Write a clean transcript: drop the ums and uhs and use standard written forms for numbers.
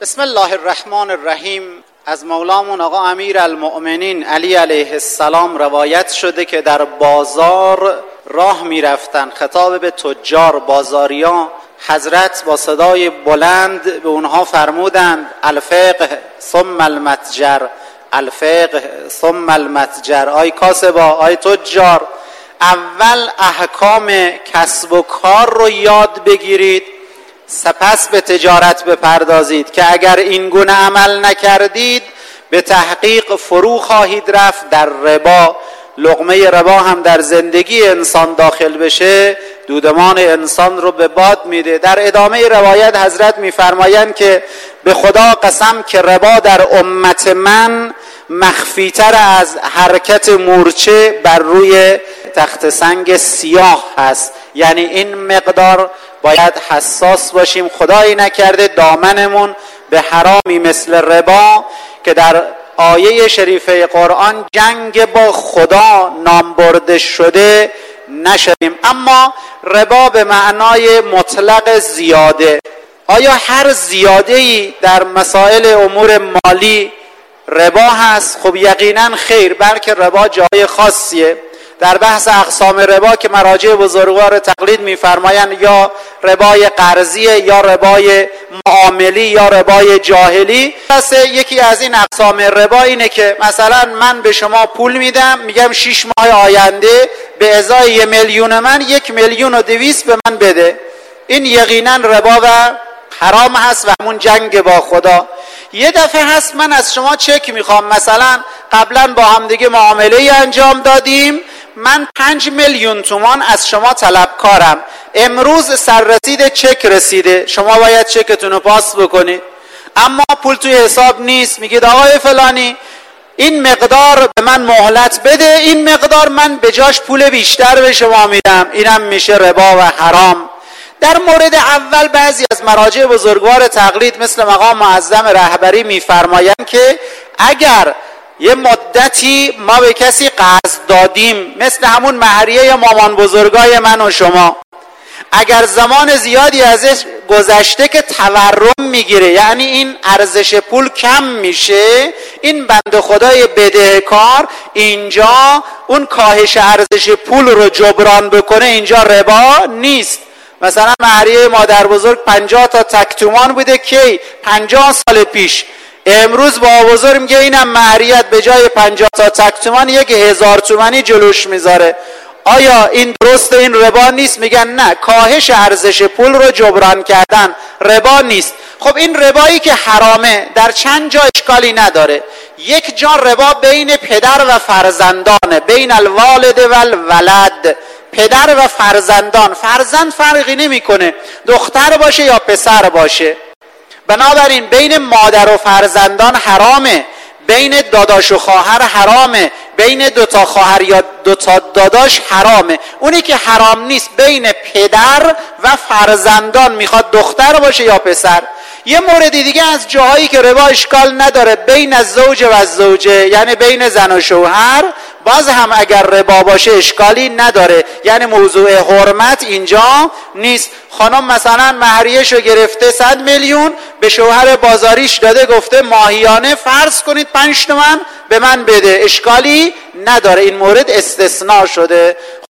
بسم الله الرحمن الرحیم. از مولامون آقا امیرالمؤمنین علی علیه السلام روایت شده که در بازار راه می رفتن، خطاب به تجار بازاریان، حضرت با صدای بلند به اونها فرمودند الفقه ثم المتجر، الفقه ثم المتجر. آی کاسبا، آی تجار، اول احکام کسب و کار رو یاد بگیرید، سپس به تجارت بپردازید که اگر این گونه عمل نکردید به تحقیق فرو خواهید رفت در ربا. لقمه ربا هم در زندگی انسان داخل بشه دودمان انسان رو به باد میده. در ادامه روایت حضرت میفرمایند که به خدا قسم که ربا در امت من مخفیتر از حرکت مورچه بر روی تخت سنگ سیاه هست. یعنی این مقدار باید حساس باشیم خدایی نکرده دامنمون به حرامی مثل ربا که در آیه شریفه قرآن جنگ با خدا نام برده شده نشویم. اما ربا به معنای مطلق زیاده. آیا هر زیاده‌ای در مسائل امور مالی ربا هست؟ خب یقینا خیر، بلکه ربا جای خاصیه. در بحث اقسام ربا که مراجع بزرگوار تقلید میفرمایند یا ربای قرضیه یا ربای معاملی یا ربای جاهلی. پس یکی از این اقسام ربا اینه که مثلا من به شما پول میدم، میگم 6 ماه آینده به ازای 1 میلیون من 1,200,000 به من بده. این یقینا ربا و حرام هست و همون جنگ با خدا. یه دفعه هست من از شما چک میخوام، مثلا قبلا با هم دیگه معامله انجام دادیم، من 5 میلیون تومان از شما طلبکارم، امروز سررسید چک رسیده، شما باید چکتون رو پاس بکنید، اما پول توی حساب نیست. میگید آقای فلانی این مقدار به من مهلت بده، این مقدار من به جاش پول بیشتر به شما میدم. اینم میشه ربا و حرام. در مورد اول بعضی از مراجع بزرگوار تقلید مثل مقام معظم رهبری میفرمایند که اگر یه مدتی ما به کسی قرض دادیم، مثل همون مهریه یا مامان بزرگای من و شما، اگر زمان زیادی ازش گذشته که تورم میگیره، یعنی این ارزش پول کم میشه، این بنده خدای بدهکار اینجا اون کاهش ارزش پول رو جبران بکنه، اینجا ربا نیست. مثلا مهریه مادر بزرگ 50 تا تک تومان بوده که 50 سال پیش، امروز با بزرگ میگه اینم مهریت به جای 50 تا تک تومان 1,000 تومانی جلوش میذاره. آیا این درسته؟ این ربا نیست؟ میگن نه، کاهش ارزش پول رو جبران کردن، ربا نیست. خب این ربایی که حرامه در چند جا اشکالی نداره. یک جا ربا بین پدر و فرزندانه، بین الوالد و الولد، پدر و فرزندان. فرزند فرقی نمیکنه دختر باشه یا پسر باشه. بنابراین بین مادر و فرزندان حرامه، بین داداش و خواهر حرامه، بین 2 تا خواهر یا 2 تا داداش حرامه. اونی که حرام نیست بین پدر و فرزندان، میخواد دختر باشه یا پسر. یه مورد دیگه از جاهایی که ربا اشکال نداره، بین الزوج و الزوجه، یعنی بین زن و شوهر، باز هم اگر ربا باشه اشکالی نداره، یعنی موضوع حرمت اینجا نیست. خانم مثلا مهریه‌شو گرفته 100 میلیون، به شوهر بازاریش داده، گفته ماهیانه فرض کنید 5 تومن به من بده، اشکالی نداره. این مورد استثناء شده.